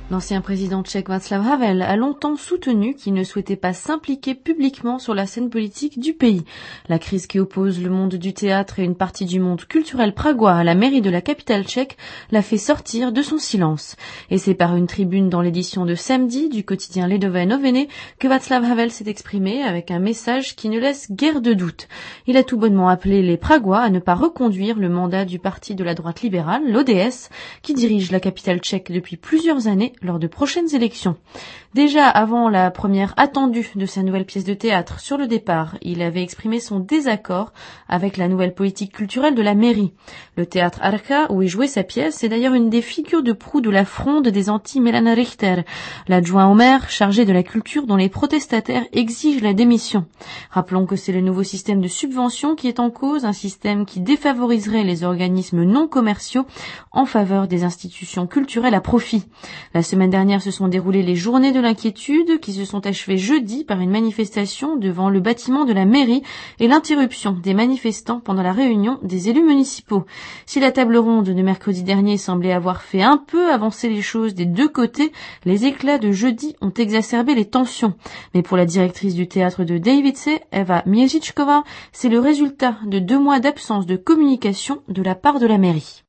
L'ancien président tchèque Václav Havel a longtemps soutenu qu'il ne souhaitait pas s'impliquer publiquement sur la scène politique du pays. La crise qui oppose le monde du théâtre et une partie du monde culturel pragois à la mairie de la capitale tchèque l'a fait sortir de son silence. Et c'est par une tribune dans l'édition de samedi du quotidien Lidové noviny que Václav Havel s'est exprimé avec un message qui ne laisse guère de doute. Il a tout bonnement appelé les Pragois à ne pas reconduire le mandat du parti de la droite libérale, l'ODS, qui dirige la capitale tchèque depuis plusieurs années lors de prochaines élections. Déjà avant la première attendue de sa nouvelle pièce de théâtre sur le départ, il avait exprimé son désaccord avec la nouvelle politique culturelle de la mairie. Le théâtre Arka, où il jouait sa pièce, est d'ailleurs une des figures de proue de la fronde des anti-Milana Richter, l'adjoint au maire chargé de la culture dont les protestataires exigent la démission. Rappelons que c'est le nouveau système de subvention qui est en cause, un système qui défavoriserait les organismes non commerciaux en faveur des institutions culturelles à profit. La semaine dernière se sont déroulées les journées de l'inquiétude qui se sont achevées jeudi par une manifestation devant le bâtiment de la mairie et l'interruption des manifestants pendant la réunion des élus municipaux. Si la table ronde de mercredi dernier semblait avoir fait un peu avancer les choses des deux côtés, les éclats de jeudi ont exacerbé les tensions. Mais pour la directrice du théâtre de Davice, Eva Miežičková, c'est le résultat de 2 mois d'absence de communication de la part de la mairie.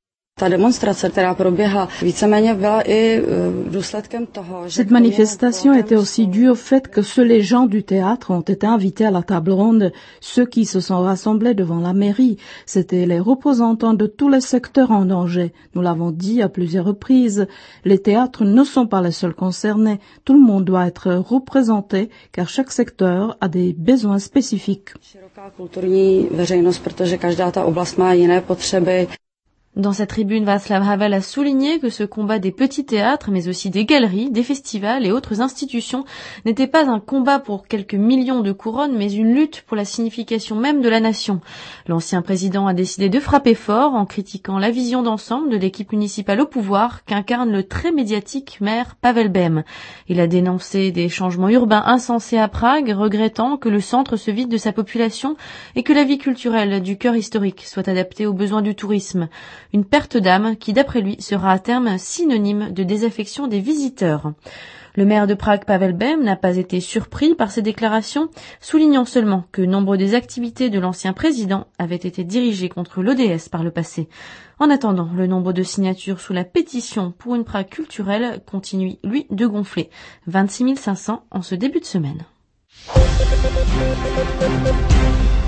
Cette manifestation était aussi due au fait que seuls les gens du théâtre ont été invités à la table ronde. Ceux qui se sont rassemblés devant la mairie, c'étaient les représentants de tous les secteurs en danger. Nous l'avons dit à plusieurs reprises, les théâtres ne sont pas les seuls concernés. Tout le monde doit être représenté car chaque secteur a des besoins spécifiques. Dans sa tribune, Václav Havel a souligné que ce combat des petits théâtres, mais aussi des galeries, des festivals et autres institutions n'était pas un combat pour quelques millions de couronnes, mais une lutte pour la signification même de la nation. L'ancien président a décidé de frapper fort en critiquant la vision d'ensemble de l'équipe municipale au pouvoir qu'incarne le très médiatique maire Pavel Bem. Il a dénoncé des changements urbains insensés à Prague, regrettant que le centre se vide de sa population et que la vie culturelle du cœur historique soit adaptée aux besoins du tourisme. Une perte d'âme qui, d'après lui, sera à terme synonyme de désaffection des visiteurs. Le maire de Prague, Pavel Bem, n'a pas été surpris par ces déclarations, soulignant seulement que nombre des activités de l'ancien président avaient été dirigées contre l'ODS par le passé. En attendant, le nombre de signatures sous la pétition pour une Prague culturelle continue, lui, de gonfler. 26 500 en ce début de semaine.